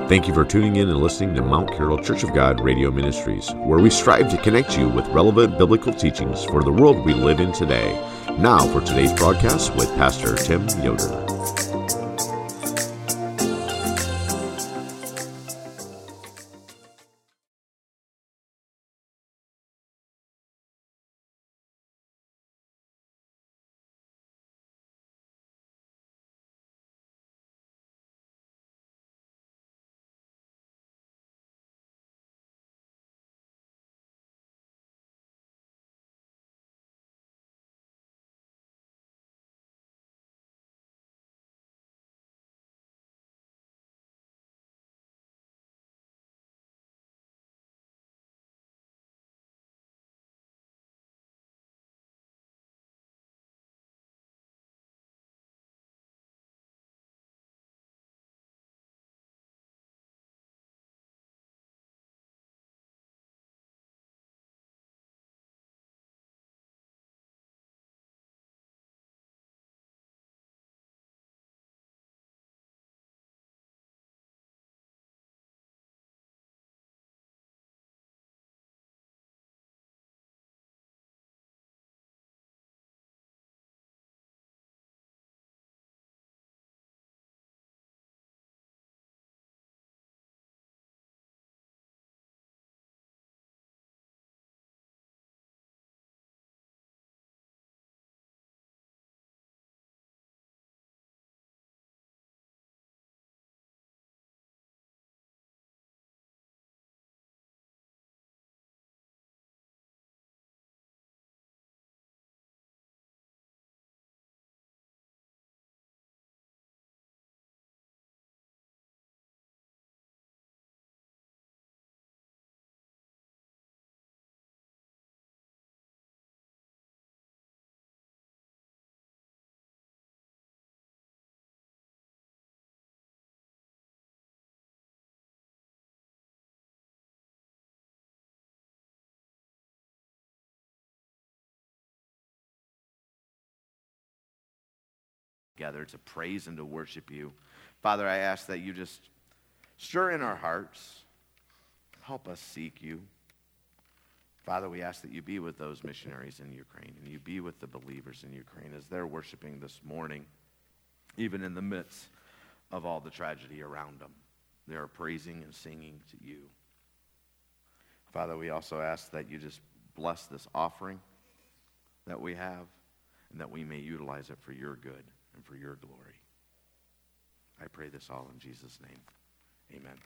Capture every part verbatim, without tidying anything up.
Thank you for tuning in and listening to Mount Carroll Church of God Radio Ministries, where we strive to connect you with relevant biblical teachings for the world we live in today. Now for today's broadcast with Pastor Tim Yoder. Together to praise and to worship you. Father, I ask that you just stir in our hearts, help us seek you. Father, we ask that you be with those missionaries in Ukraine and you be with the believers in Ukraine as they're worshiping this morning, even in the midst of all the tragedy around them. They are praising and singing to you. Father, we also ask that you just bless this offering that we have and that we may utilize it for your good and for your glory. I pray this all in Jesus' name. Amen.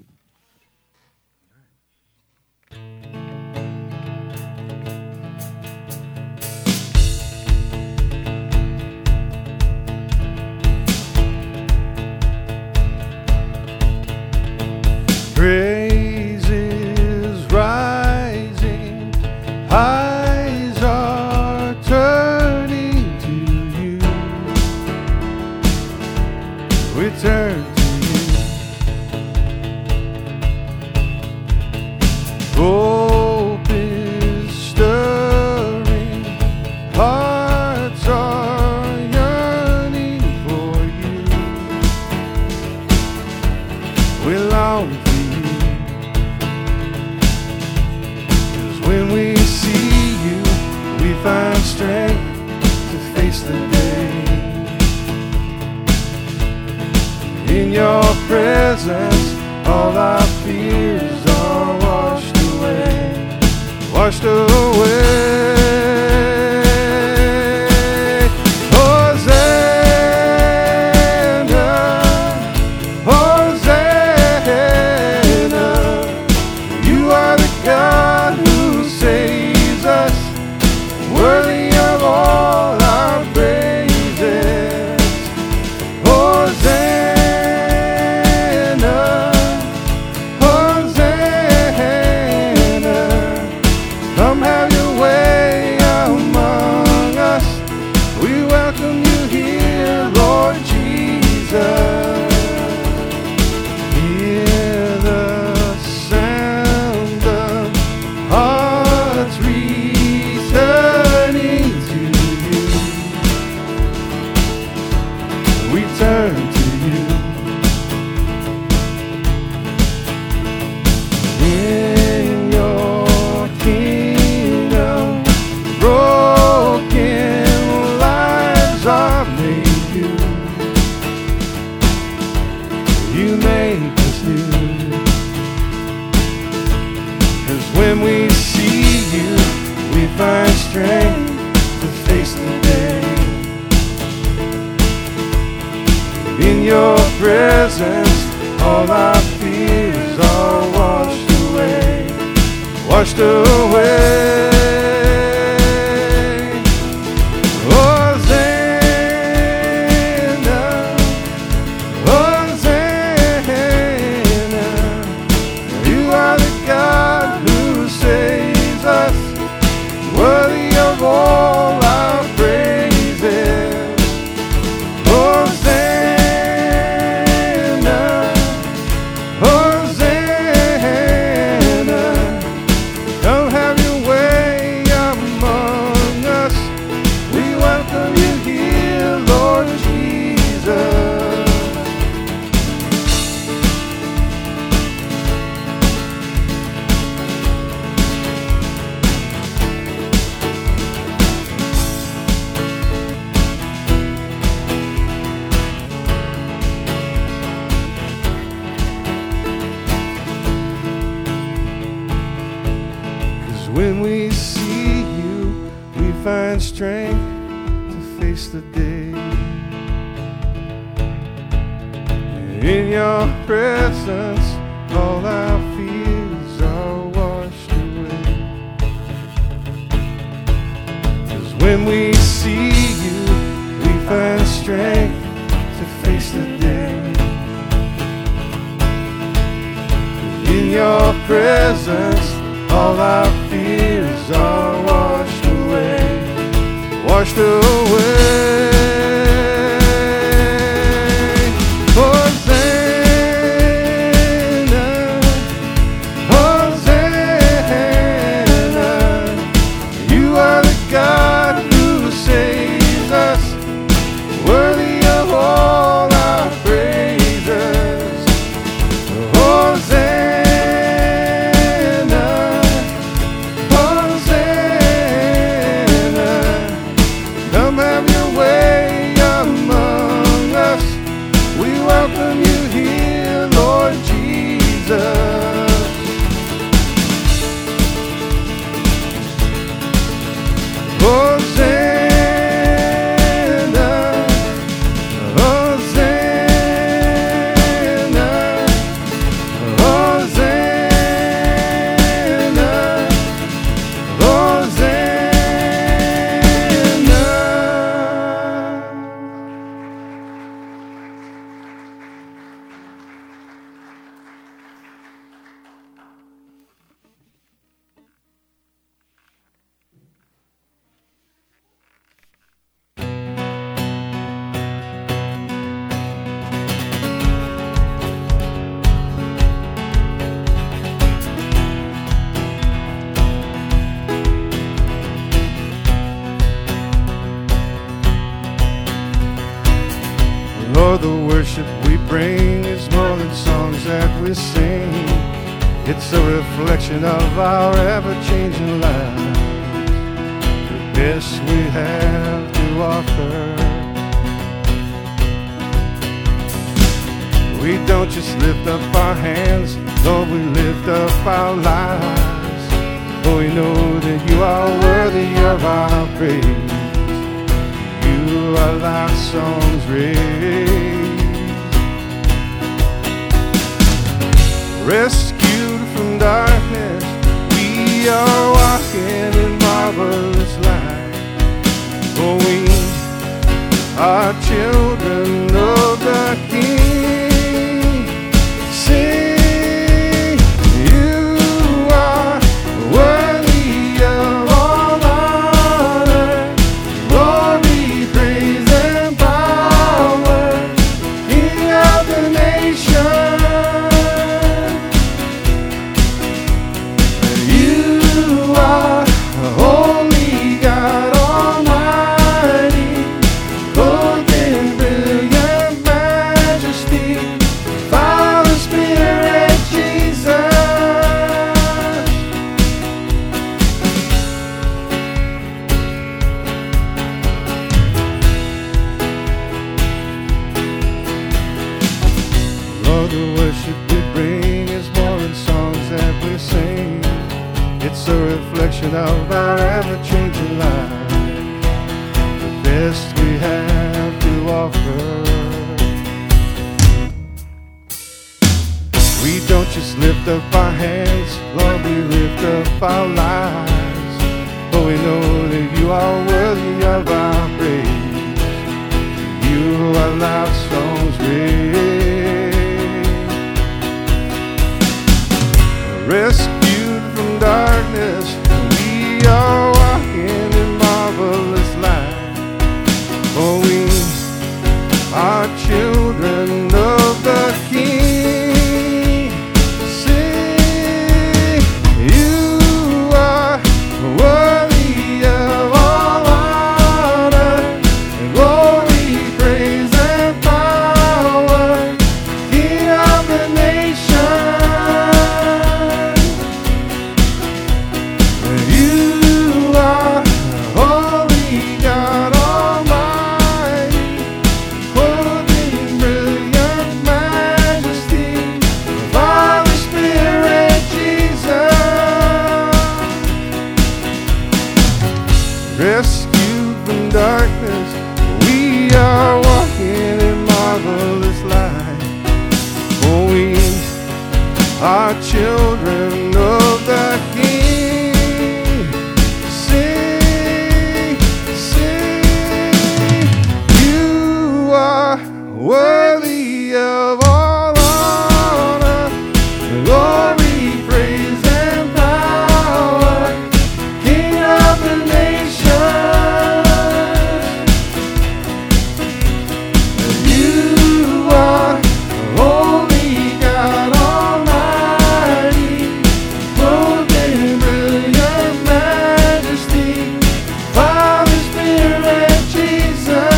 Praise is rising, eyes are turning to you. We turn to you. Hope is stirring, hearts are yearning for you. We long for you, 'cause when we see you, we find strength to face the day. In your presence, all our fears are washed away, washed away. Hosanna, Hosanna, you are the God who saves us, worthy of all our praises. Hosanna, Hosanna, come have your way. you make us new. 'Cause when we see you, we find strength to face the day. In your presence, all our fears are washed away, washed away. All our praises, Hosanna, Hosanna. Come have your way among us. We welcome you here, Lord Jesus. When we see you, we find strength to face the day. In your presence, all our fears are washed away. 'Cause when we see you, we find strength to face the day. In your presence, all our fears are washed away, washed away. Hosanna, Hosanna. You are the God who saves us, worthy of all our praises. Hosanna. Welcome you here, Lord Jesus. Hosanna, Hosanna, Hosanna, Hosanna. Lord, the worship we bring is more than songs that we sing. It's a reflection of our ever-changing lives, the best we have to offer. We don't just lift up our hands, Lord, we lift up our lives. For we know that you are worthy of our praise. You are like songs raised, rescued from darkness. We are walking in marvelous light. For we are children of the King. Sing, you are worthy of all honor, glory, praise, and power. King of the nation, reflection of our ever-changing life, the best we have to offer. We don't just lift up our hands, Lord, we lift up our lives, for we know that you are worthy of our praise. You are love songs raised, rescued from darkness, we are walking in marvelous light, for we are children of the King. Sing, you are worthy of all honor and glory, praise and power, King of the nations. You are holy God Almighty, clothed in brilliant majesty, Father, Spirit, Jesus. Rescued from darkness, we are walking in marvelous light, for we are children of the King. Sing, sing, you are worthy of all honor, glory, praise and power, King of the nations. You are holy God Almighty, clothed in brilliant majesty, Father, Spirit, Jesus.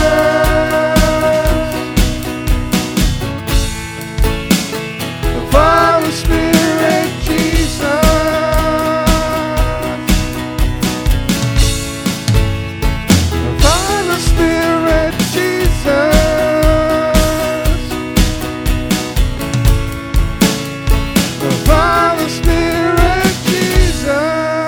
Father, Spirit, Jesus. Father, Spirit, Jesus. Father, Spirit, Jesus.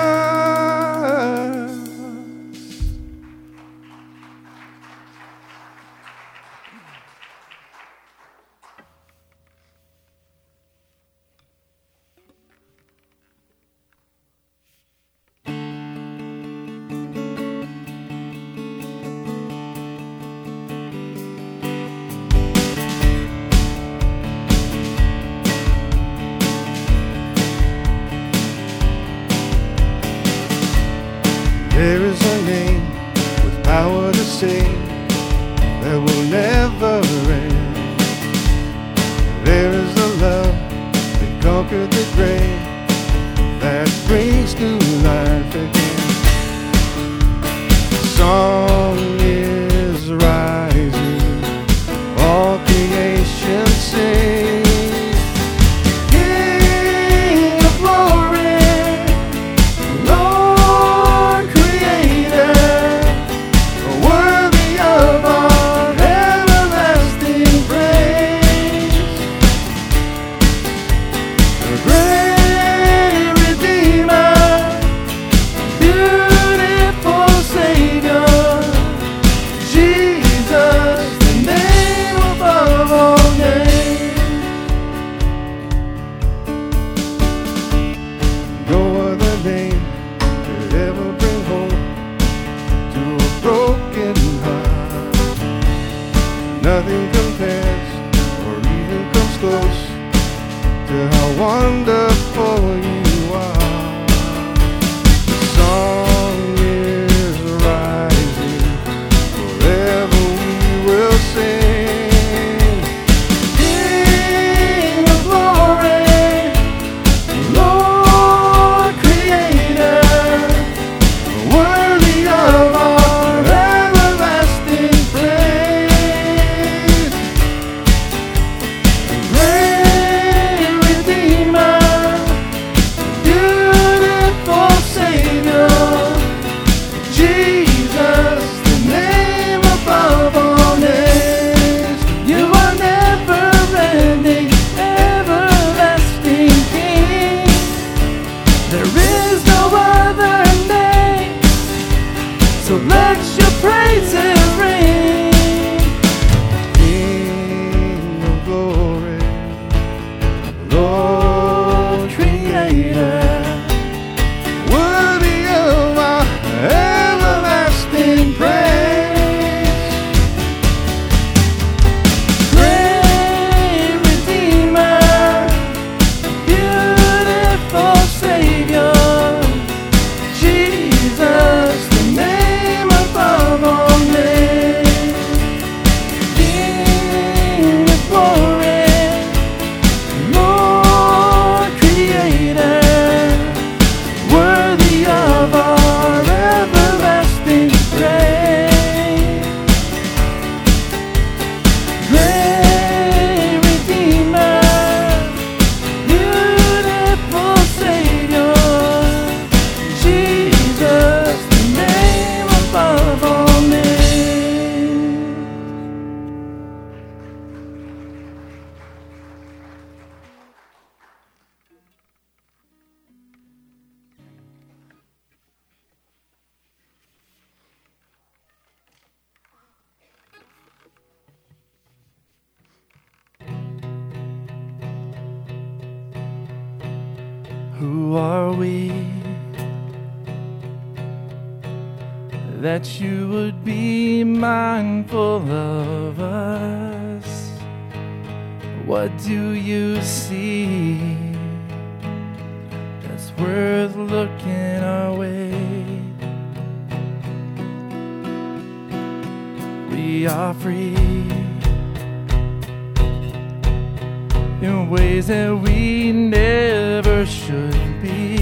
There is a name with power to save that will never end. There is a love that conquered the grave, that brings new life again. The song is rising, all creation sings. King of glory, Lord Creator, worthy of our everlasting praise. The great Redeemer, beautiful Savior, Jesus, the name above all names. No other name could ever bring hope to a broken heart. Nothing compares or even comes close to how wonderful you are. The song is rising, forever we will sing. King of glory, Lord Creator, worthy of our everlasting praise. Great Redeemer, Who are we that you would be mindful of us? What do you see that's worth looking our way? We are free in ways that we never should be.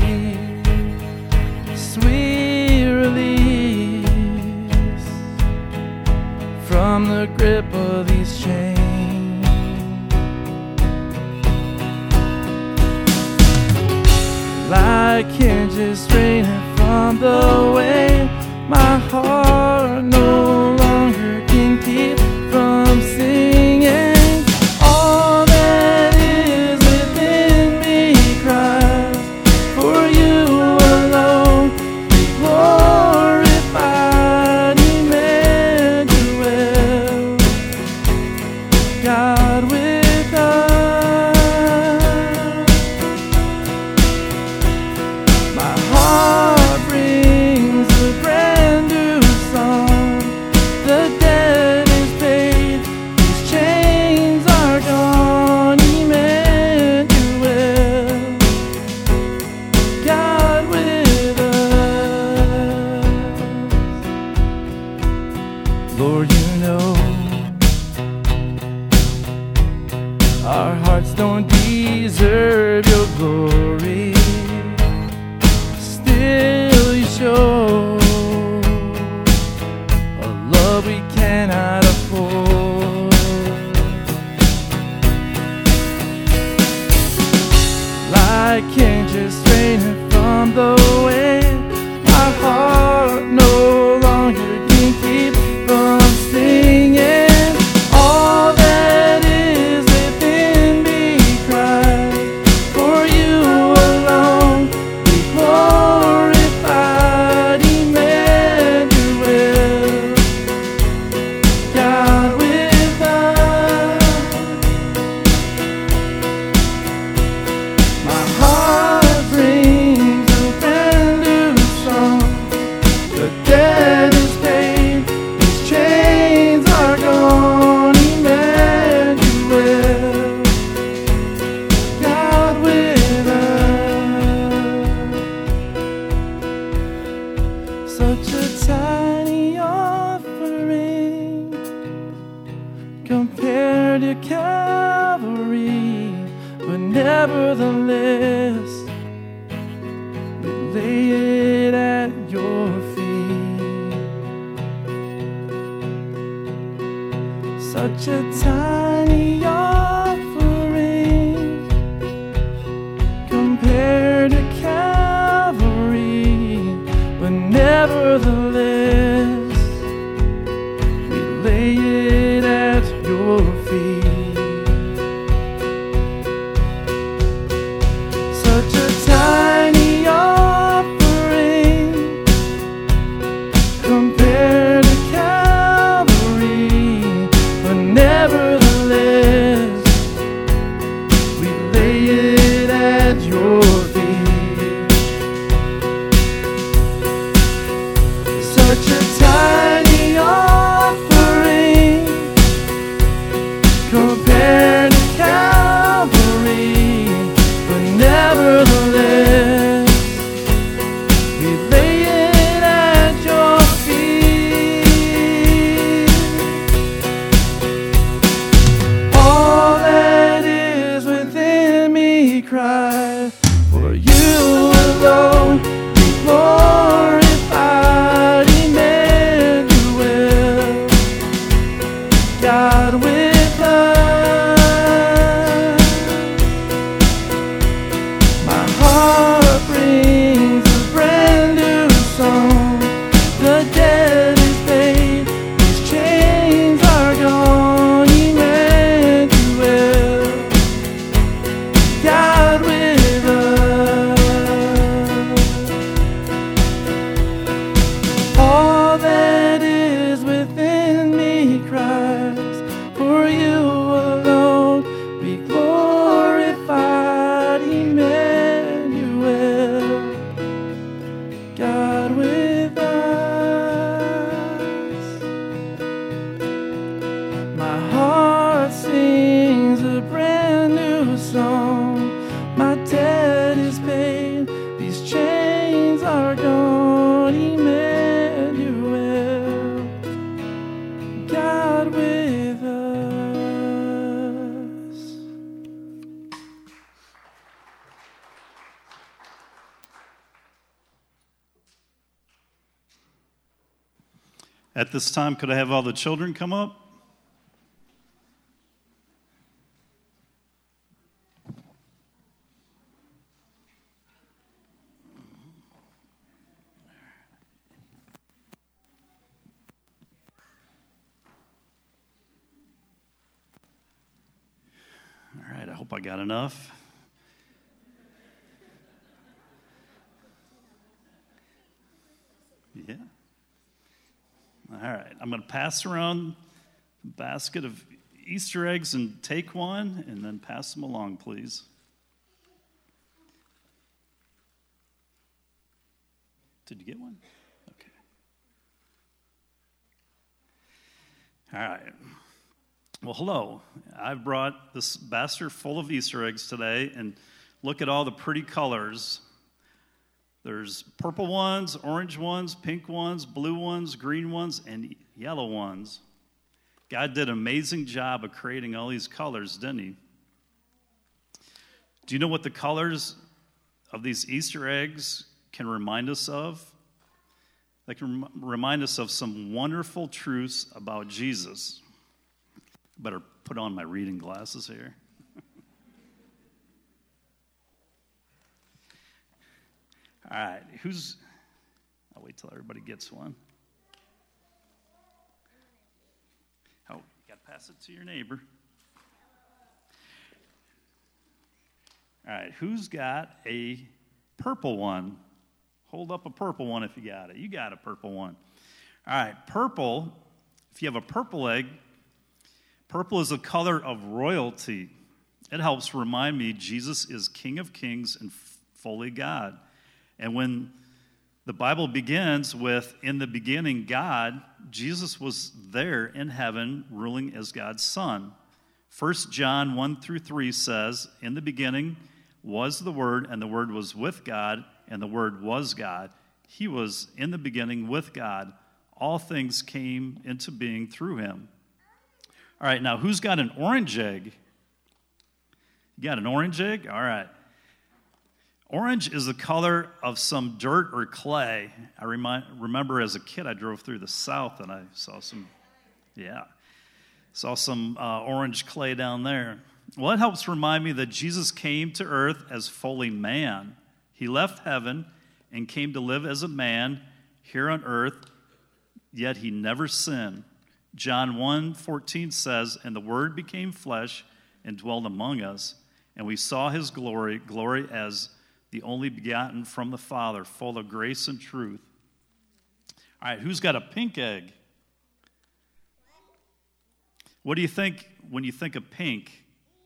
Sweet release from the grip of these chains. I can't just drain it from the way my heart no longer can keep from singing. All that is within me cries for you alone. Be glorified, Emmanuel, God with us. My heart brings a brand new song. The debt is paid, these chains are gone. Emmanuel, God with us. Lord, you know our hearts don't deserve your glory. Still you show a love we cannot afford. I can't just drain it from the way my heart no longer can keep from singing. All that is within me cries for you alone. Be glorified, Emmanuel, God with us. My heart brings a brand new song. The debt is paid, these chains are gone. Emmanuel, God with us. Such a tiny offering compared to Calvary, but nevertheless we lay it at your feet. Such a tiny offering compared to Calvary, but nevertheless we lay it at your feet. Such a tiny offering compared to Calvary, but nevertheless we lay it at your feet. Such a tiny offering compared to Calvary, but nevertheless we lay it at your feet. All that is within me cry for you alone. Be glorified, Emmanuel, God with us. My heart brings a brand new song. The debt is paid, these chains are gone. Emmanuel, God with At this time, could I have all the children come up? All right, I hope I got enough. Yeah. All right, I'm going to pass around a basket of Easter eggs and take one, and then pass them along, please. Did you get one? Okay. All right. Well, hello. I've brought this basket full of Easter eggs today, and look at all the pretty colors. There's purple ones, orange ones, pink ones, blue ones, green ones, and yellow ones. God did an amazing job of creating all these colors, didn't he? Do you know what the colors of these Easter eggs can remind us of? They can rem- remind us of some wonderful truths about Jesus. Better put on my reading glasses here. All right, who's, I'll wait till everybody gets one. Oh, you got to pass it to your neighbor. All right, who's got a purple one? Hold up a purple one if you got it. You got a purple one. All right, purple, if you have a purple egg, purple is a color of royalty. It helps remind me Jesus is King of Kings and fully God. And when the Bible begins with, in the beginning, God, Jesus was there in heaven ruling as God's Son. First John one through three says, in the beginning was the Word, and the Word was with God, and the Word was God. He was in the beginning with God. All things came into being through him. All right, now who's got an orange egg? You got an orange egg? All right. Orange is the color of some dirt or clay. I remind, remember as a kid, I drove through the South and I saw some, yeah, saw some uh, orange clay down there. Well, it helps remind me that Jesus came to earth as fully man. He left heaven and came to live as a man here on earth, yet he never sinned. John one fourteen says, and the Word became flesh and dwelled among us, and we saw his glory, glory as the only begotten from the Father, full of grace and truth. All right, who's got a pink egg? What do you think when you think of pink?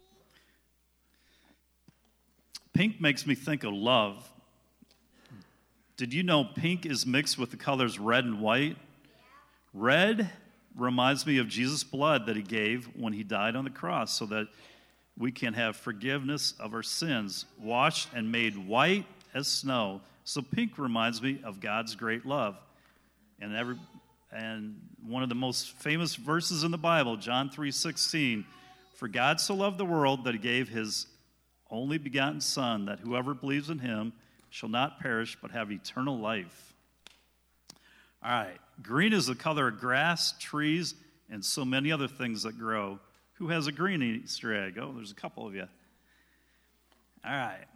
Pink makes me think of love. Did you know pink is mixed with the colors red and white? Red reminds me of Jesus' blood that he gave when he died on the cross so that we can have forgiveness of our sins, washed and made white as snow. So pink reminds me of God's great love. And every and one of the most famous verses in the Bible, John three sixteen, for God so loved the world that he gave his only begotten Son, that whoever believes in him shall not perish but have eternal life. All right, green is the color of grass, trees, and so many other things that grow. Who has a green Easter egg? Oh, there's a couple of you. All right.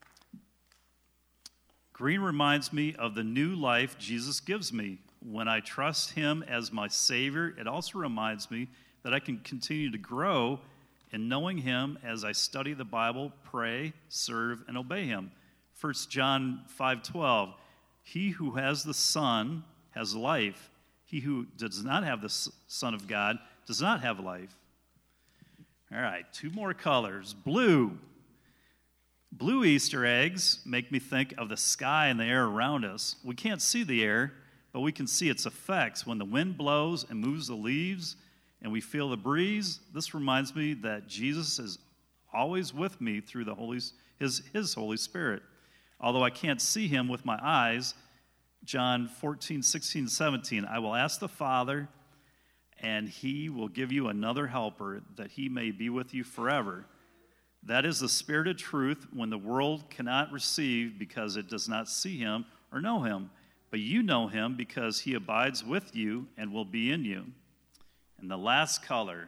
Green reminds me of the new life Jesus gives me. When I trust him as my Savior, it also reminds me that I can continue to grow in knowing him as I study the Bible, pray, serve, and obey him. First John five twelve, he who has the Son has life. He who does not have the Son of God does not have life. All right, two more colors. Blue. Blue Easter eggs make me think of the sky and the air around us. We can't see the air, but we can see its effects. When the wind blows and moves the leaves and we feel the breeze, this reminds me that Jesus is always with me through the Holy, his, his Holy Spirit. Although I can't see him with my eyes, John fourteen, sixteen, seventeen, I will ask the Father, and he will give you another helper, that he may be with you forever. That is the Spirit of truth, when the world cannot receive because it does not see him or know him. but you know him because he abides with you and will be in you. And the last color,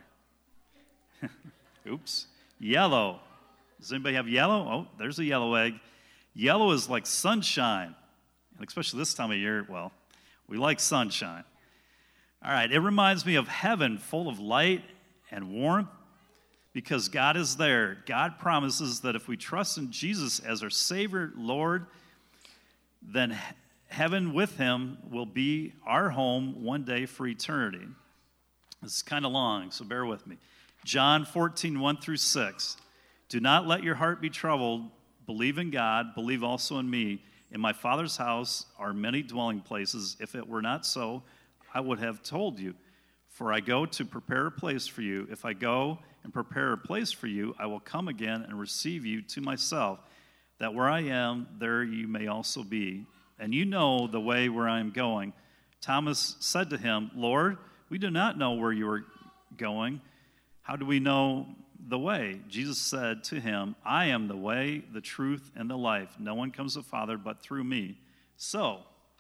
oops, yellow. Does anybody have yellow? Oh, there's a yellow egg. Yellow is like sunshine, and especially this time of year, well, we like sunshine. All right, it reminds me of heaven full of light and warmth because God is there. God promises that if we trust in Jesus as our Savior, Lord, then heaven with him will be our home one day for eternity. This is kind of long, so bear with me. John fourteen, one through six. Do not let your heart be troubled. Believe in God. Believe also in me. In my Father's house are many dwelling places. If it were not so, I would have told you. For I go to prepare a place for you. If I go and prepare a place for you, I will come again and receive you to myself, that where I am, there you may also be. And you know the way where I am going. Thomas said to him, Lord, we do not know where you are going. How do we know the way? Jesus said to him, I am the way, the truth, and the life. No one comes to the Father but through me. So,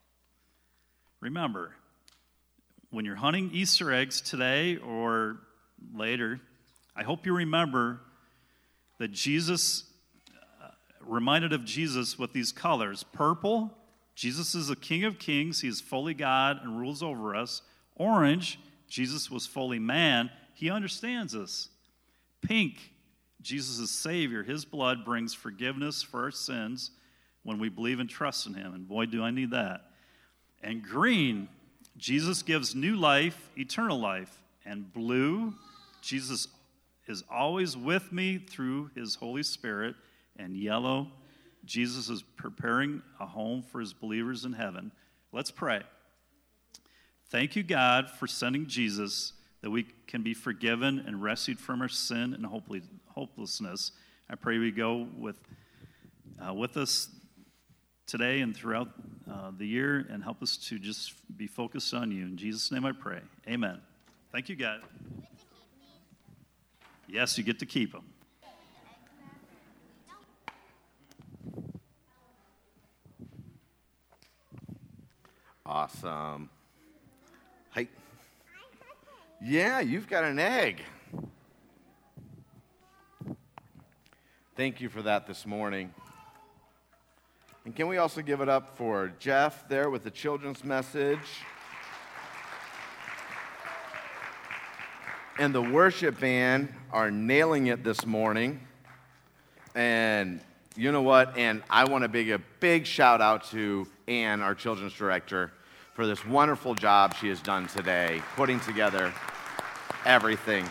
remember, when you're hunting Easter eggs today or later, I hope you remember that Jesus, uh, reminded of Jesus with these colors. Purple, Jesus is the King of Kings. He is fully God and rules over us. Orange, Jesus was fully man. He understands us. Pink, Jesus is Savior. His blood brings forgiveness for our sins when we believe and trust in him. And boy, do I need that. And green, Jesus gives new life, eternal life. And blue, Jesus is always with me through his Holy Spirit. And yellow, Jesus is preparing a home for his believers in heaven. Let's pray. Thank you, God, for sending Jesus, that we can be forgiven and rescued from our sin and hopelessness. I pray we go with uh, with us today and throughout uh, the year and help us to just be focused on you. In Jesus' name I pray. Amen. Thank you, God. Yes, you get to keep them. Awesome. Hey. Yeah, you've got an egg. Thank you for that this morning. And can we also give it up for Jeff there with the children's message? And the worship band are nailing it this morning. And you know what? And I want to big a big shout out to Ann, our children's director, for this wonderful job she has done today, putting together everything.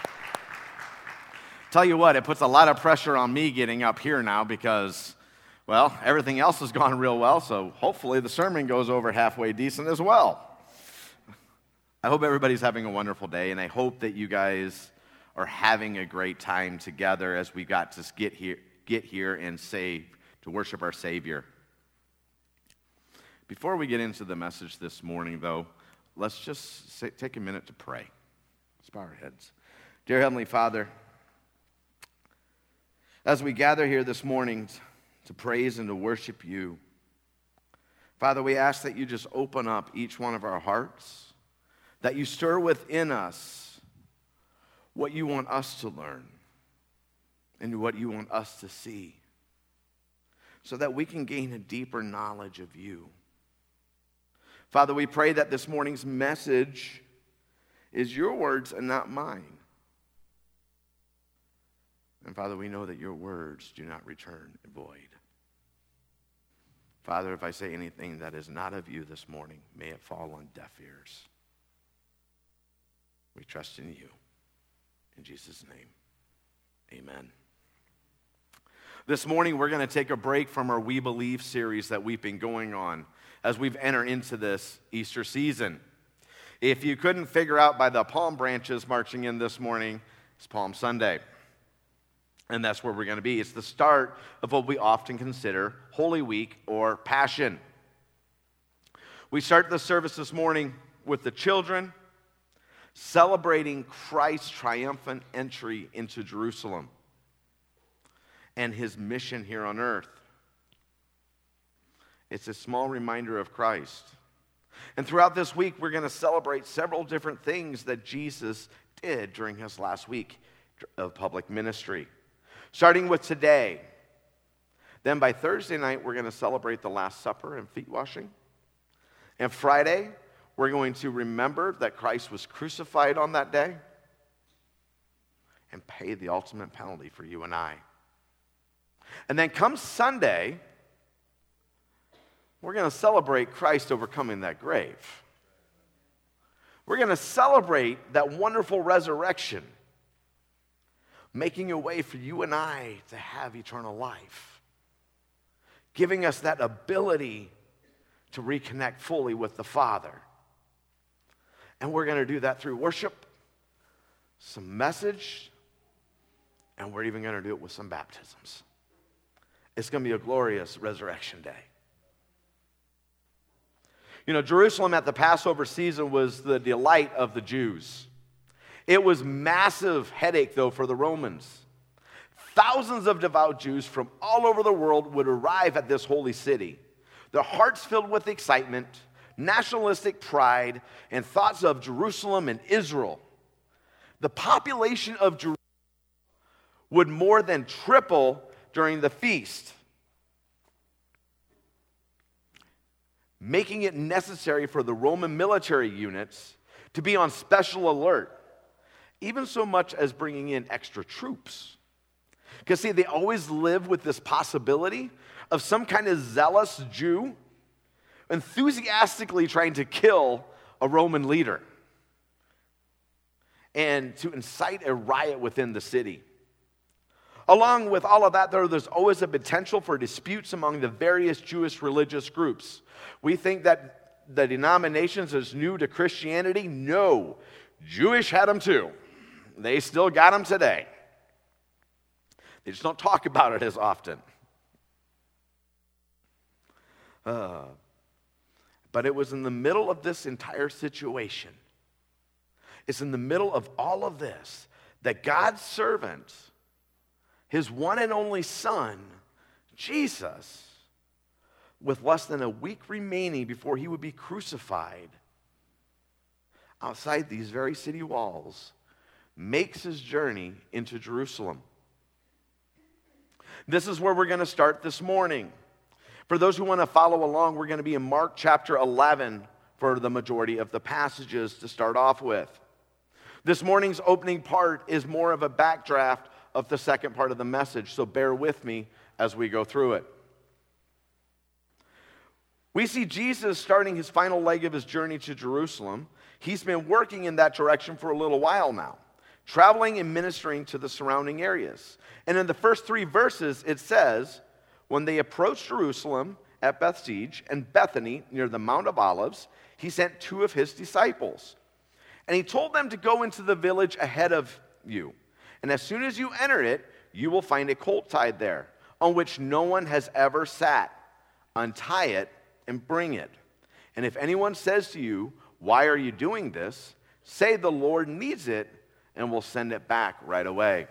Tell you what, it puts a lot of pressure on me getting up here now because, well, everything else has gone real well, so hopefully the sermon goes over halfway decent as well. I hope everybody's having a wonderful day, and I hope that you guys are having a great time together as we got to get here, get here and save, to worship our Savior. Before we get into the message this morning, though, let's just say, take a minute to pray. Let's bow our heads. Dear Heavenly Father, as we gather here this morning to praise and to worship you, Father, we ask that you just open up each one of our hearts, that you stir within us what you want us to learn and what you want us to see, so that we can gain a deeper knowledge of you. Father, we pray that this morning's message is your words and not mine. And Father, we know that your words do not return void. Father, if I say anything that is not of you this morning, may it fall on deaf ears. We trust in you. In Jesus' name, amen. This morning, we're going to take a break from our We Believe series that we've been going on as we've entered into this Easter season. If you couldn't figure out by the palm branches marching in this morning, it's Palm Sunday. And that's where we're going to be. It's the start of what we often consider Holy Week or Passion. We start the service this morning with the children celebrating Christ's triumphant entry into Jerusalem and his mission here on earth. It's a small reminder of Christ. And throughout this week, we're going to celebrate several different things that Jesus did during his last week of public ministry. Starting with today. Then by Thursday night, we're going to celebrate the Last Supper and feet washing. And Friday, we're going to remember that Christ was crucified on that day and paid the ultimate penalty for you and I. And then come Sunday, we're going to celebrate Christ overcoming that grave. We're going to celebrate that wonderful resurrection, making a way for you and I to have eternal life, giving us that ability to reconnect fully with the Father. And we're going to do that through worship, some message, and we're even going to do it with some baptisms. It's going to be a glorious resurrection day. You know, Jerusalem at the Passover season was the delight of the Jews. It was massive headache, though, for the Romans. Thousands of devout Jews from all over the world would arrive at this holy city, their hearts filled with excitement, nationalistic pride, and thoughts of Jerusalem and Israel. The population of Jerusalem would more than triple during the feast, making it necessary for the Roman military units to be on special alert, even so much as bringing in extra troops. Because, see, they always live with this possibility of some kind of zealous Jew enthusiastically trying to kill a Roman leader and to incite a riot within the city. Along with all of that, though, there's always a potential for disputes among the various Jewish religious groups. We think that the denominations is new to Christianity. No, Jewish had them too. They still got them today. They just don't talk about it as often. Uh, but it was in the middle of this entire situation. It's in the middle of all of this that God's servant, his one and only Son, Jesus, with less than a week remaining before he would be crucified, outside these very city walls, makes his journey into Jerusalem. This is where we're going to start this morning. For those who want to follow along, we're going to be in Mark chapter eleven for the majority of the passages to start off with. This morning's opening part is more of a backdraft of the second part of the message, so bear with me as we go through it. We see Jesus starting his final leg of his journey to Jerusalem. He's been working in that direction for a little while now, traveling and ministering to the surrounding areas. And in the first three verses, it says, when they approached Jerusalem at Bethsage and Bethany near the Mount of Olives, he sent two of his disciples. And he told them to go into the village ahead of you. And as soon as you enter it, you will find a colt tied there, on which no one has ever sat. Untie it and bring it. And if anyone says to you, why are you doing this? Say the Lord needs it, and we'll send it back right away.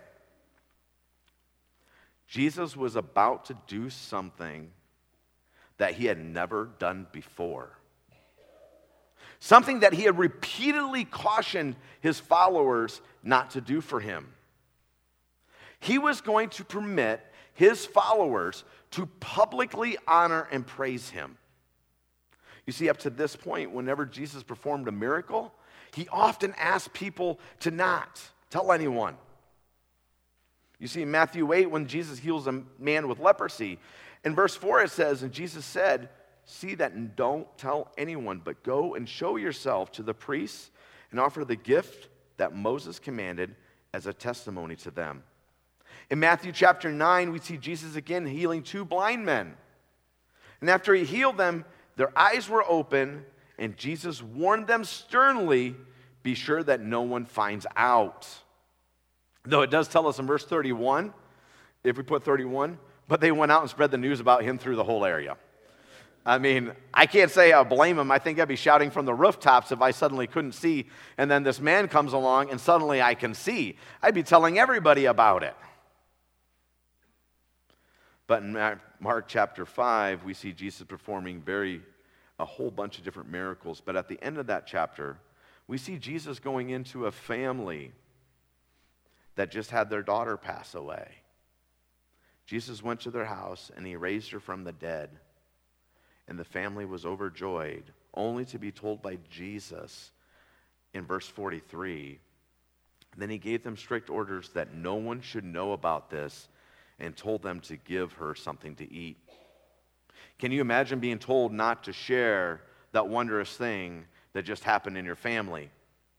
Jesus was about to do something that he had never done before. Something that he had repeatedly cautioned his followers not to do for him. He was going to permit his followers to publicly honor and praise him. You see, up to this point, whenever Jesus performed a miracle, he often asked people to not tell anyone. You see, in Matthew eight, when Jesus heals a man with leprosy, in verse four it says, and Jesus said, see that and don't tell anyone, but go and show yourself to the priests and offer the gift that Moses commanded as a testimony to them. In Matthew chapter nine, we see Jesus again healing two blind men. And after he healed them, their eyes were open, and Jesus warned them sternly, be sure that no one finds out. Though it does tell us in verse thirty-one, if we put thirty-one, but they went out and spread the news about him through the whole area. I mean, I can't say I blame him. I think I'd be shouting from the rooftops if I suddenly couldn't see, and then this man comes along and suddenly I can see. I'd be telling everybody about it. But in Mark chapter five, we see Jesus performing very, a whole bunch of different miracles. But at the end of that chapter, we see Jesus going into a family that just had their daughter pass away. Jesus went to their house and he raised her from the dead. And the family was overjoyed, only to be told by Jesus in verse forty-three, then he gave them strict orders that no one should know about this and told them to give her something to eat. Can you imagine being told not to share that wondrous thing that just happened in your family?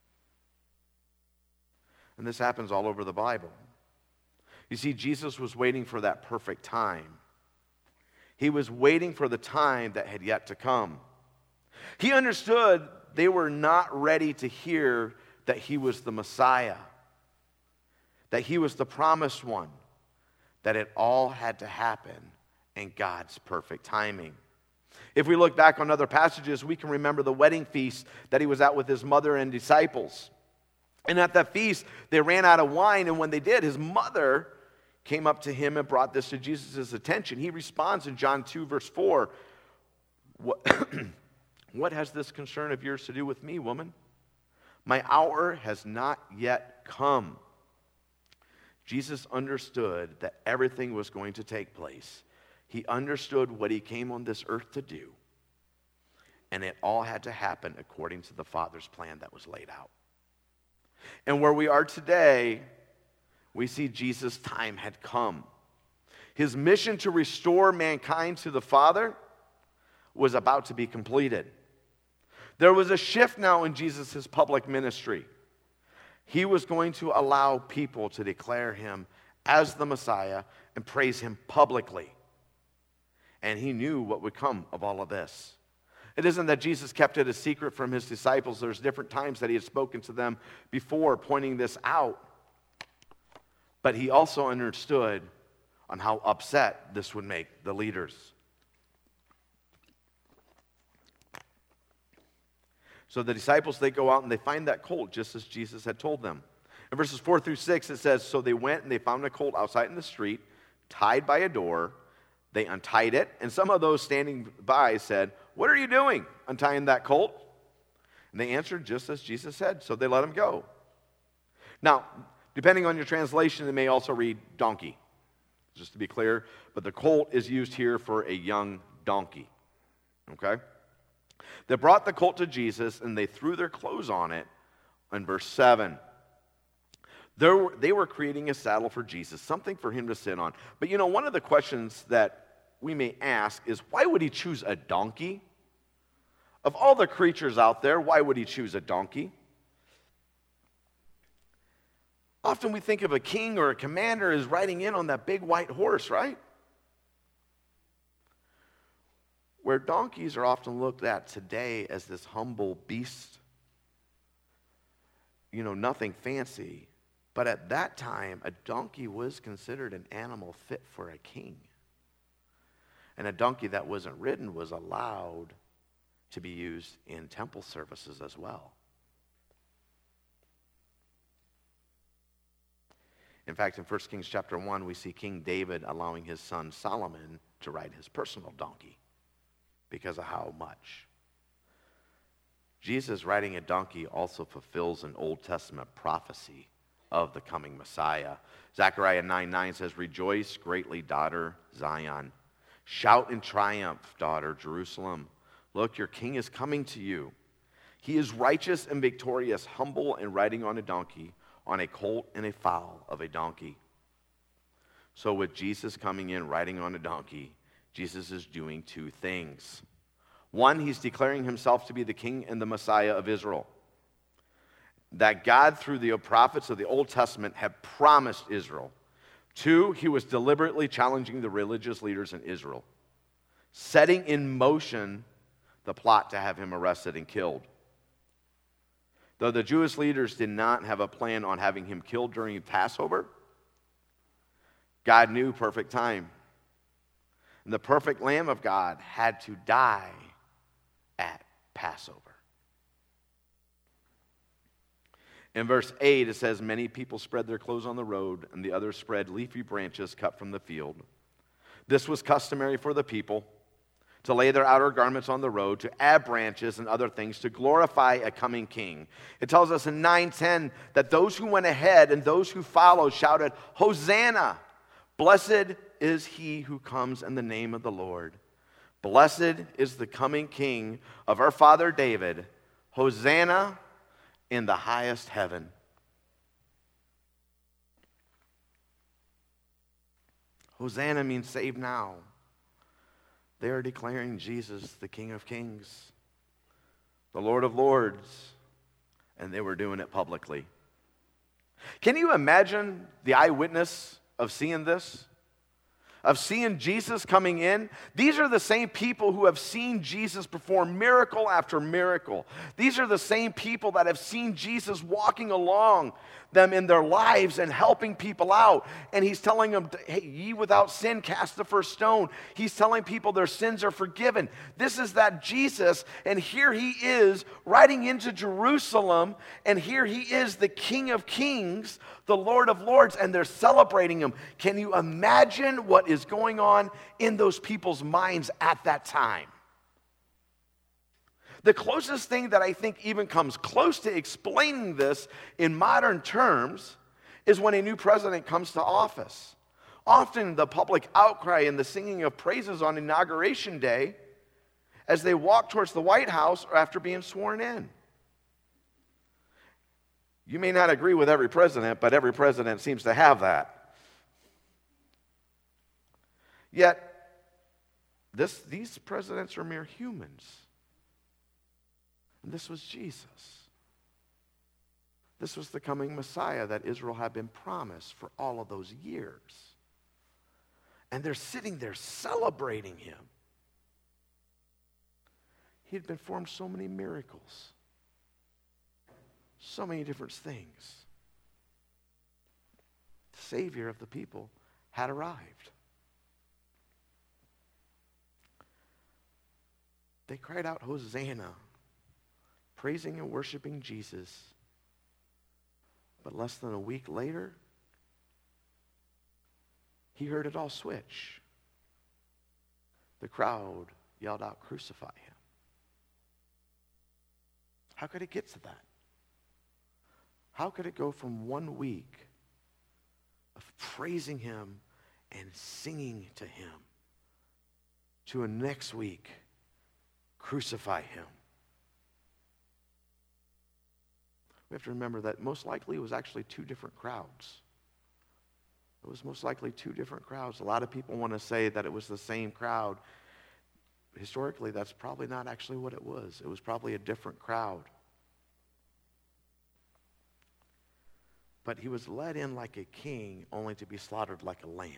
And this happens all over the Bible. You see, Jesus was waiting for that perfect time. He was waiting for the time that had yet to come. He understood they were not ready to hear that he was the Messiah, that he was the promised one, that it all had to happen in God's perfect timing. If we look back on other passages, we can remember the wedding feast that he was at with his mother and disciples. And at that feast, they ran out of wine, and when they did, his mother came up to him and brought this to Jesus' attention. He responds in John two, verse four, what, what has this concern of yours to do with me, woman? My hour has not yet come. Jesus understood that everything was going to take place. He understood what he came on this earth to do. And it all had to happen according to the Father's plan that was laid out. And where we are today, we see Jesus' time had come. His mission to restore mankind to the Father was about to be completed. There was a shift now in Jesus' public ministry. He was going to allow people to declare him as the Messiah and praise him publicly. And he knew what would come of all of this. It isn't that Jesus kept it a secret from his disciples. There's different times that he had spoken to them before, pointing this out. But he also understood on how upset this would make the leaders. So the disciples, they go out and they find that colt just as Jesus had told them. In verses four through six, it says, so they went and they found a colt outside in the street, tied by a door. They untied it, and some of those standing by said, what are you doing, untying that colt? And they answered just as Jesus said, so they let him go. Now, depending on your translation, it may also read donkey, just to be clear, but the colt is used here for a young donkey, okay? They brought the colt to Jesus, and they threw their clothes on it in verse seven. Were, they were creating a saddle for Jesus, something for him to sit on. But you know, one of the questions that we may ask is, why would he choose a donkey? Of all the creatures out there, why would he choose a donkey? Often we think of a king or a commander as riding in on that big white horse, right? Where donkeys are often looked at today as this humble beast, you know, nothing fancy. But at that time, a donkey was considered an animal fit for a king. And a donkey that wasn't ridden was allowed to be used in temple services as well. In fact, in First Kings chapter one, we see King David allowing his son Solomon to ride his personal donkey because of how much. Jesus riding a donkey also fulfills an Old Testament prophecy of the coming Messiah. Zechariah nine nine says, rejoice greatly, daughter Zion. Shout in triumph, daughter Jerusalem. Look, your king is coming to you. He is righteous and victorious, humble and riding on a donkey, on a colt and a foal of a donkey. So with Jesus coming in riding on a donkey, Jesus is doing two things. One, he's declaring himself to be the king and the Messiah of Israel. That God, through the prophets of the Old Testament, had promised Israel. Two, he was deliberately challenging the religious leaders in Israel, setting in motion the plot to have him arrested and killed. Though the Jewish leaders did not have a plan on having him killed during Passover, God knew perfect time. And the perfect Lamb of God had to die at Passover. In verse eight, it says, many people spread their clothes on the road, and the others spread leafy branches cut from the field. This was customary for the people to lay their outer garments on the road, to add branches and other things to glorify a coming king. It tells us in nine ten that those who went ahead and those who followed shouted, Hosanna! Blessed is he who comes in the name of the Lord. Blessed is the coming king of our father David. Hosanna in the highest heaven. Hosanna means save now. They are declaring Jesus the King of Kings, the Lord of Lords, and they were doing it publicly. Can you imagine the eyewitness of seeing this? Of seeing Jesus coming in? These are the same people who have seen Jesus perform miracle after miracle. These are the same people that have seen Jesus walking along them in their lives and helping people out. And he's telling them, hey, ye without sin cast the first stone. He's telling people their sins are forgiven. This is that Jesus, and here he is riding into Jerusalem, and here he is the King of Kings, the Lord of Lords, and they're celebrating him. Can you imagine what is going on in those people's minds at that time? The closest thing that I think even comes close to explaining this in modern terms is when a new president comes to office. Often the public outcry and the singing of praises on Inauguration Day as they walk towards the White House or after being sworn in. You may not agree with every president, but every president seems to have that. Yet, this, these presidents are mere humans. And this was Jesus. This was the coming Messiah that Israel had been promised for all of those years. And they're sitting there celebrating him. He had performed so many miracles. So many different things. The Savior of the people had arrived. They cried out, Hosanna, praising and worshiping Jesus. But less than a week later, he heard it all switch. The crowd yelled out, crucify him. How could it get to that? How could it go from one week of praising him and singing to him to a next week, crucify him? We have to remember that most likely it was actually two different crowds. It was most likely two different crowds. A lot of people want to say that it was the same crowd. Historically, that's probably not actually what it was. It was probably a different crowd. But he was led in like a king, only to be slaughtered like a lamb.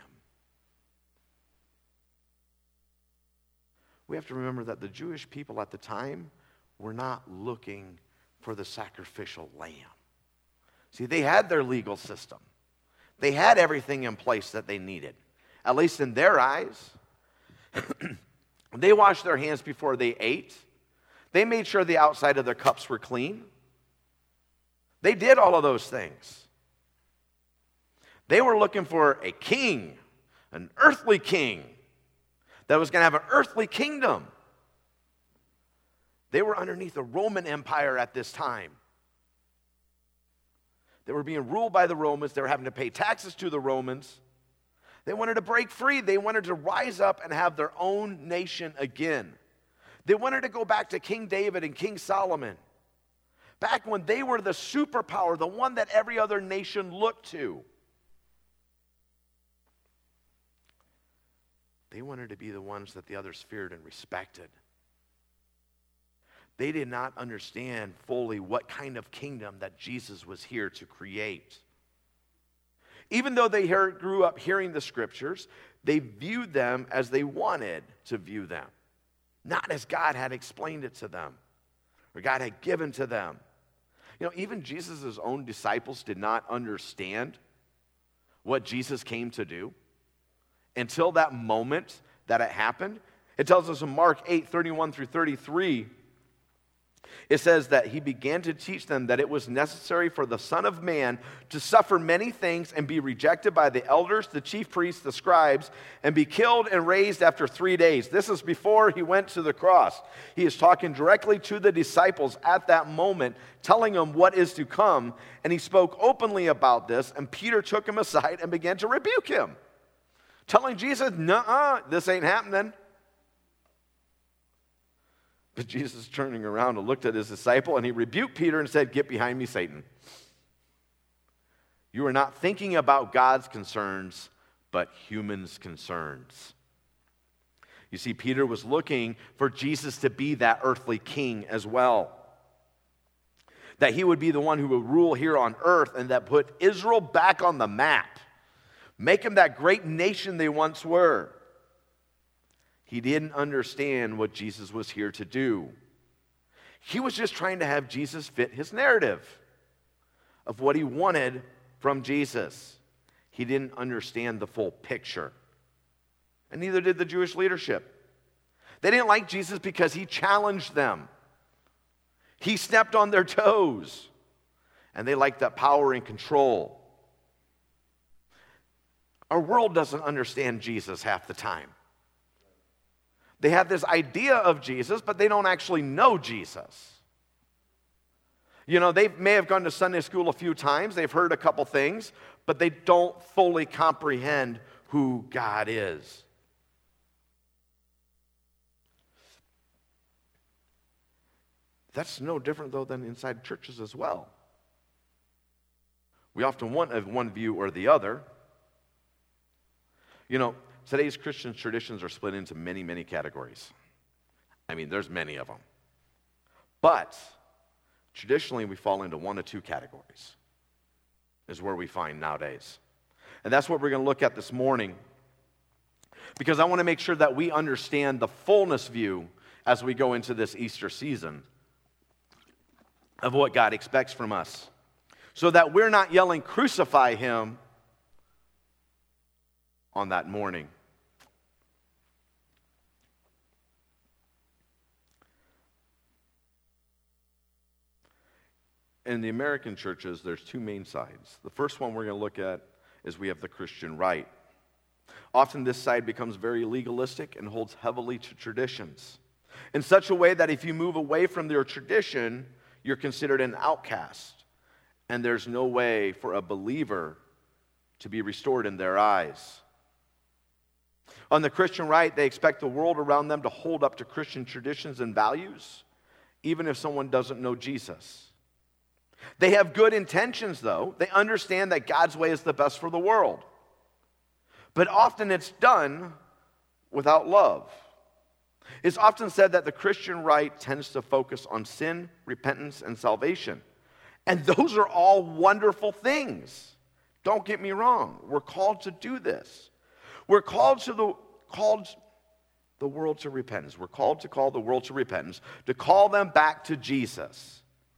We have to remember that the Jewish people at the time were not looking for the sacrificial lamb. See, they had their legal system. They had everything in place that they needed, at least in their eyes. They washed their hands before they ate. They made sure the outside of their cups were clean. They did all of those things. They were looking for a king, an earthly king, that was going to have an earthly kingdom. They were underneath the Roman Empire at this time. They were being ruled by the Romans. They were having to pay taxes to the Romans. They wanted to break free. They wanted to rise up and have their own nation again. They wanted to go back to King David and King Solomon, back when they were the superpower, the one that every other nation looked to. They wanted to be the ones that the others feared and respected. They did not understand fully what kind of kingdom that Jesus was here to create. Even though they heard, grew up hearing the scriptures, they viewed them as they wanted to view them, not as God had explained it to them or God had given to them. You know, even Jesus' own disciples did not understand what Jesus came to do until that moment that it happened. It tells us in Mark eight, thirty-one through thirty-three, It says that he began to teach them that it was necessary for the Son of Man to suffer many things and be rejected by the elders, the chief priests, the scribes, and be killed and raised after three days. This is before he went to the cross. He is talking directly to the disciples at that moment, telling them what is to come, and he spoke openly about this, and Peter took him aside and began to rebuke him, telling Jesus, nuh-uh, this ain't happening. But Jesus, turning around and looked at his disciple, and he rebuked Peter and said, "Get behind me, Satan. You are not thinking about God's concerns, but humans' concerns." You see, Peter was looking for Jesus to be that earthly king as well. That he would be the one who would rule here on earth and that put Israel back on the map. Make them that great nation they once were. He didn't understand what Jesus was here to do. He was just trying to have Jesus fit his narrative of what he wanted from Jesus. He didn't understand the full picture. And neither did the Jewish leadership. They didn't like Jesus because he challenged them. He stepped on their toes. And they liked that power and control. Our world doesn't understand Jesus half the time. They have this idea of Jesus, but they don't actually know Jesus. You know, they may have gone to Sunday school a few times, they've heard a couple things, but they don't fully comprehend who God is. That's no different, though, than inside churches as well. We often want one view or the other. You know, today's Christian traditions are split into many, many categories. I mean, there's many of them. But traditionally, we fall into one of two categories, is where we find nowadays. And that's what we're going to look at this morning, because I want to make sure that we understand the fullness view as we go into this Easter season of what God expects from us, so that we're not yelling, "Crucify him," on that morning. In the American churches, there's two main sides. The first one we're going to look at is we have the Christian right. Often this side becomes very legalistic and holds heavily to traditions, in such a way that if you move away from their tradition, you're considered an outcast, and there's no way for a believer to be restored in their eyes. On the Christian right, they expect the world around them to hold up to Christian traditions and values, even if someone doesn't know Jesus. They have good intentions, though. They understand that God's way is the best for the world. But often it's done without love. It's often said that the Christian right tends to focus on sin, repentance, and salvation. And those are all wonderful things. Don't get me wrong. We're called to do this. We're called to the called the world to repentance. We're called to call the world to repentance, to call them back to Jesus.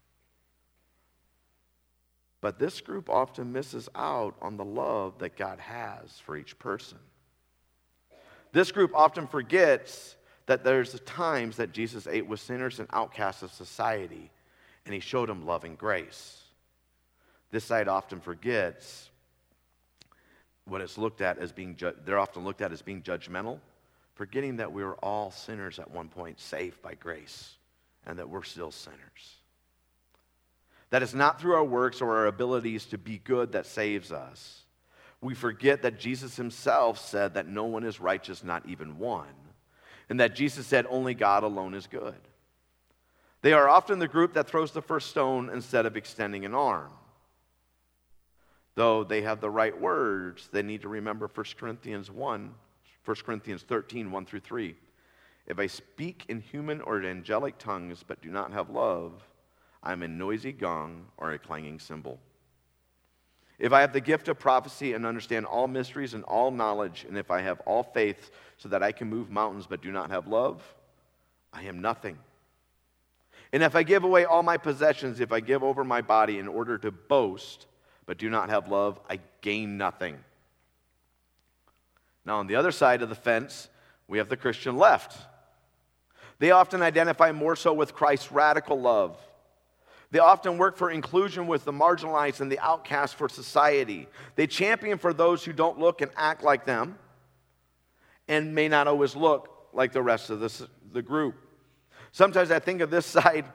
But this group often misses out on the love that God has for each person. This group often forgets that there's times that Jesus ate with sinners and outcasts of society, and he showed them love and grace. This side often forgets what it's looked at as being, ju- they're often looked at as being judgmental, forgetting that we were all sinners at one point, saved by grace, and that we're still sinners. That it's not through our works or our abilities to be good that saves us. We forget that Jesus himself said that no one is righteous, not even one, and that Jesus said only God alone is good. They are often the group that throws the first stone instead of extending an arm. Though they have the right words, they need to remember First Corinthians one, First Corinthians thirteen, one through three. If I speak in human or angelic tongues but do not have love, I am a noisy gong or a clanging cymbal. If I have the gift of prophecy and understand all mysteries and all knowledge, and if I have all faith so that I can move mountains but do not have love, I am nothing. And if I give away all my possessions, if I give over my body in order to boast but do not have love, I gain nothing. Now, on the other side of the fence, we have the Christian left. They often identify more so with Christ's radical love. They often work for inclusion with the marginalized and the outcast for society. They champion for those who don't look and act like them and may not always look like the rest of the, the group. Sometimes I think of this side,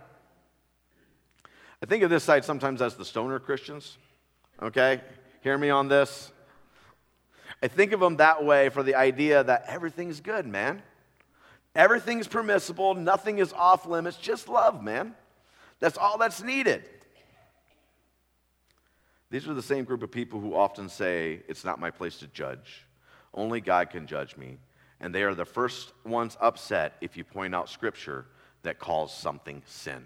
I think of this side sometimes as the stoner Christians, okay? Hear me on this. I think of them that way for the idea that everything's good, man. Everything's permissible, nothing is off limits, just love, man. That's all that's needed. These are the same group of people who often say, it's not my place to judge. Only God can judge me. And they are the first ones upset if you point out scripture that calls something sin.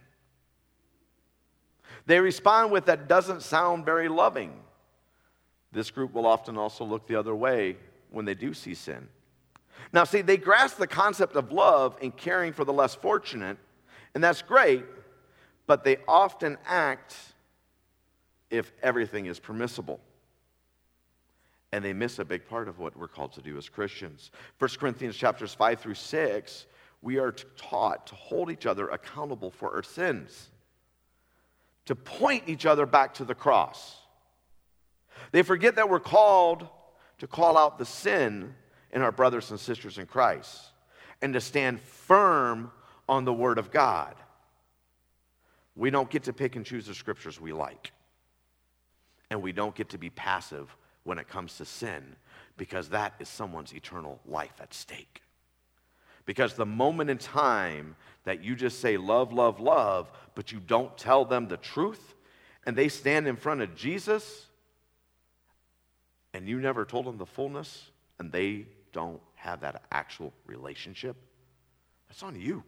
They respond with, that doesn't sound very loving. This group will often also look the other way when they do see sin. Now, see, they grasp the concept of love and caring for the less fortunate, and that's great, but they often act if everything is permissible. And they miss a big part of what we're called to do as Christians. First Corinthians chapters five through six, we are taught to hold each other accountable for our sins, to point each other back to the cross. They forget that we're called to call out the sin in our brothers and sisters in Christ and to stand firm on the Word of God. We don't get to pick and choose the scriptures we like. And we don't get to be passive when it comes to sin, because that is someone's eternal life at stake. Because the moment in time that you just say love, love, love, but you don't tell them the truth, and they stand in front of Jesus, and you never told them the fullness, and they don't have that actual relationship, that's on you.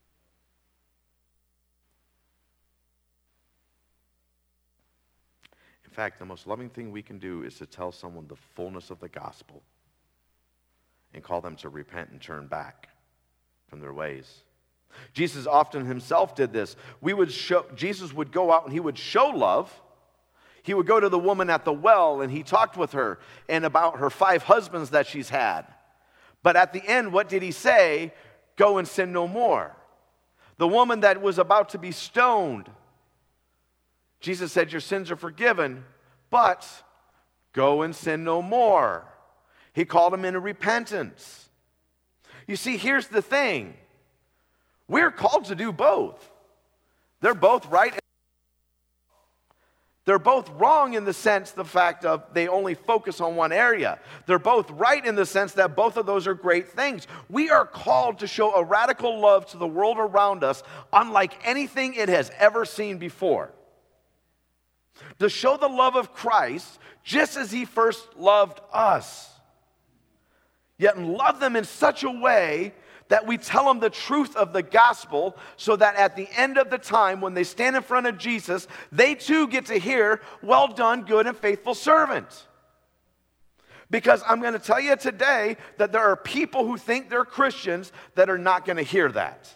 In fact, the most loving thing we can do is to tell someone the fullness of the gospel and call them to repent and turn back from their ways. Jesus often himself did this. We would show, Jesus would go out and he would show love. He would go to the woman at the well and he talked with her and about her five husbands that she's had. But at the end, what did he say? Go and sin no more. The woman that was about to be stoned, Jesus said, your sins are forgiven, but go and sin no more. He called them into repentance. You see, here's the thing. We're called to do both. They're both right. They're both wrong in the sense, the fact of they only focus on one area. They're both right in the sense that both of those are great things. We are called to show a radical love to the world around us, unlike anything it has ever seen before. To show the love of Christ just as he first loved us. Yet love them in such a way that we tell them the truth of the gospel so that at the end of the time when they stand in front of Jesus, they too get to hear, well done, good and faithful servant. Because I'm going to tell you today that there are people who think they're Christians that are not going to hear that.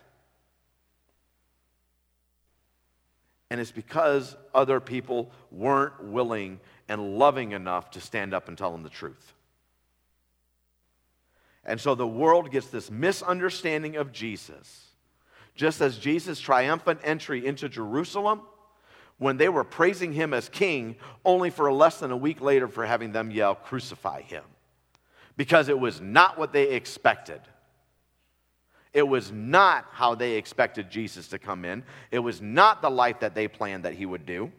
And it's because other people weren't willing and loving enough to stand up and tell them the truth. And so the world gets this misunderstanding of Jesus. Just as Jesus' triumphant entry into Jerusalem, when they were praising him as king, only for less than a week later for having them yell, crucify him. Because it was not what they expected. It was not how they expected Jesus to come in. It was not the life that they planned that he would do.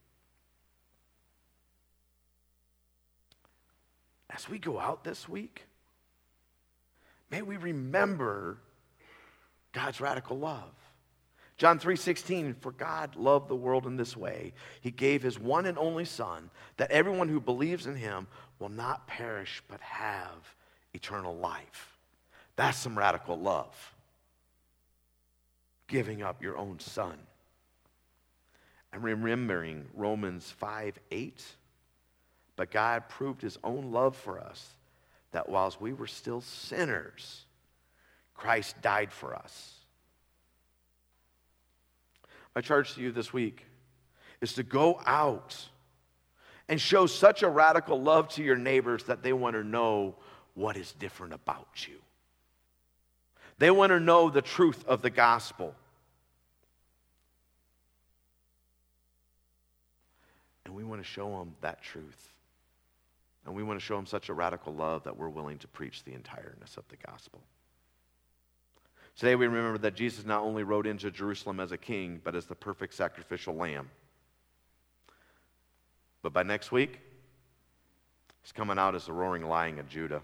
As we go out this week, may we remember God's radical love. John three sixteen, for God loved the world in this way. He gave his one and only Son, that everyone who believes in him will not perish but have eternal life. That's some radical love. Giving up your own son. And remembering Romans five eight. But God proved his own love for us, that whilst we were still sinners, Christ died for us. My charge to you this week is to go out and show such a radical love to your neighbors that they want to know what is different about you. They want to know the truth of the gospel. And we want to show them that truth. And we want to show them such a radical love that we're willing to preach the entireness of the gospel. Today we remember that Jesus not only rode into Jerusalem as a king, but as the perfect sacrificial lamb. But by next week, he's coming out as the roaring lion of Judah,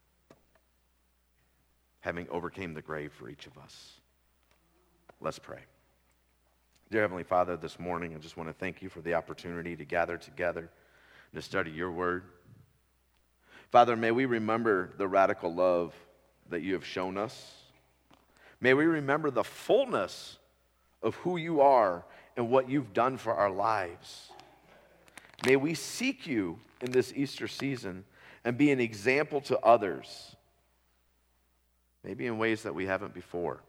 having overcame the grave for each of us. Let's pray. Dear Heavenly Father, this morning I just want to thank you for the opportunity to gather together and to study your word. Father, may we remember the radical love that you have shown us. May we remember the fullness of who you are and what you've done for our lives. May we seek you in this Easter season and be an example to others, maybe in ways that we haven't before.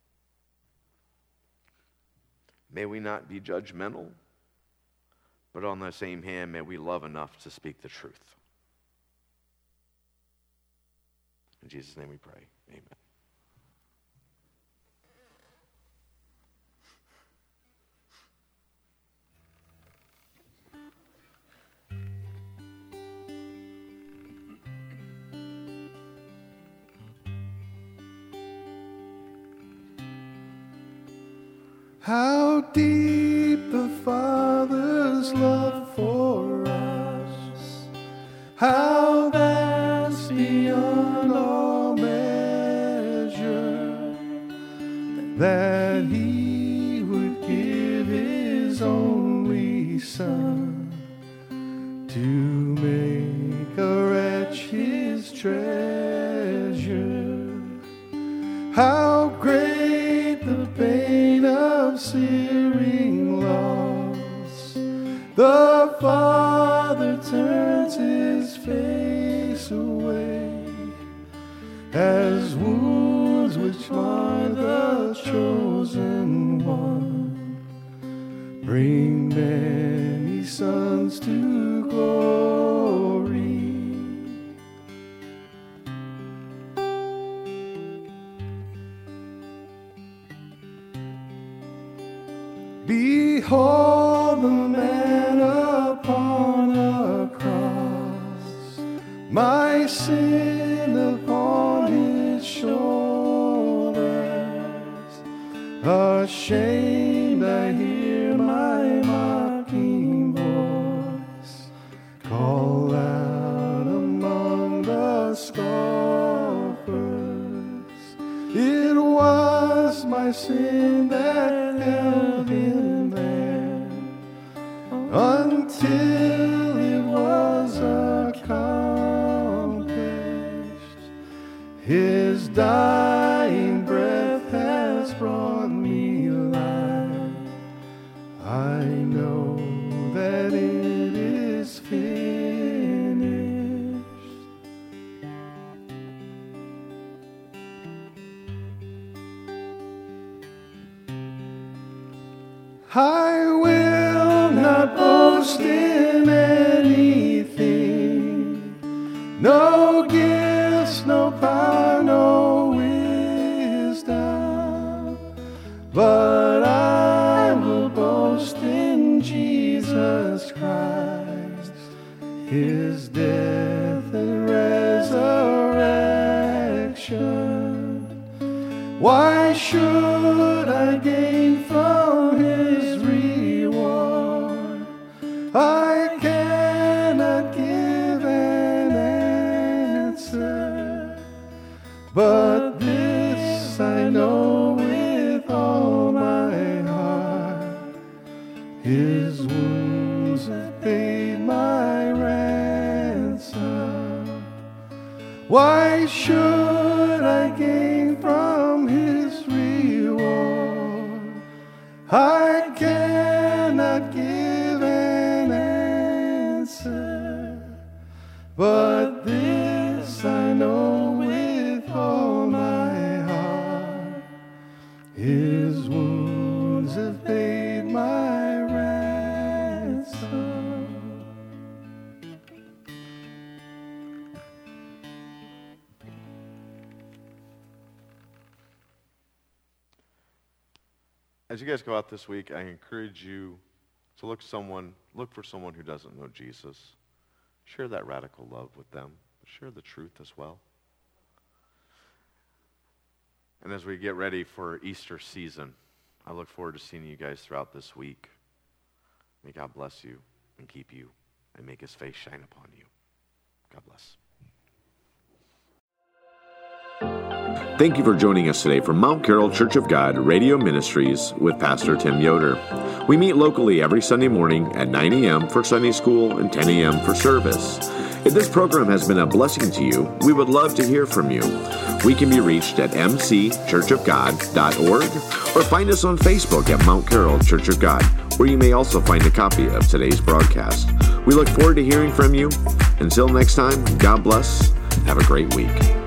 May we not be judgmental, but on the same hand, may we love enough to speak the truth. In Jesus' name we pray. Amen. How deep the Father's love for us, how vast beyond all measure, that he would give his only Son to make a wretch his treasure. How great the pain of searing loss, the Father turns his face away, as wounds which mar the chosen one bring many sons to glory. Behold the man upon a cross, my sin upon his shoulders. Ashamed I hear my mocking voice call out among the scoffers. It was my sin that held him there until it was accomplished. His dying breath has brought me life. I know that it is finished. I will not boast in anything, no gifts, no power, no wisdom, but I will boast in Jesus Christ, his death and resurrection. Why should I gain from his reward? I cannot give an answer, but this I know with all my heart, his wounds have paid my ransom. Why should I gain from his reward? I cannot give an answer, but this I know with all my as you guys go out this week, I encourage you to look someone, look for someone who doesn't know Jesus. Share that radical love with them. Share the truth as well. And as we get ready for Easter season, I look forward to seeing you guys throughout this week. May God bless you and keep you and make his face shine upon you. God bless. Thank you for joining us today from Mount Carroll Church of God Radio Ministries with Pastor Tim Yoder. We meet locally every Sunday morning at nine a.m. for Sunday school and ten a.m. for service. If this program has been a blessing to you, we would love to hear from you. We can be reached at m c church of god dot org or find us on Facebook at Mount Carroll Church of God, where you may also find a copy of today's broadcast. We look forward to hearing from you. Until next time, God bless. Have a great week.